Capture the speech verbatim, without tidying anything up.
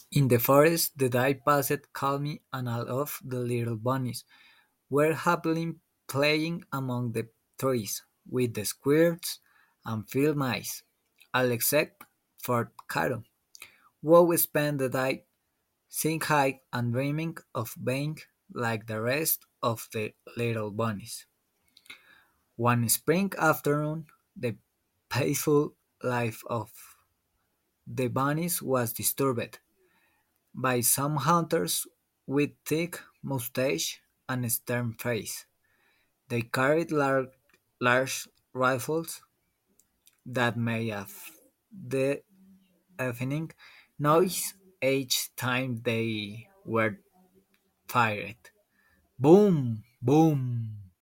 In the forest the day passed calmly, and all of the little bunnies were happily playing among the trees with the squirrels and field mice, all except for Caro, who spent the day sing high and dreaming of being like the rest of the little bunnies. One spring afternoon, the peaceful life of the bunnies was disturbed by some hunters with thick mustache and stern face. They carried lar- large rifles that made a f- the evening noise each time they were fired. Boom! Boom!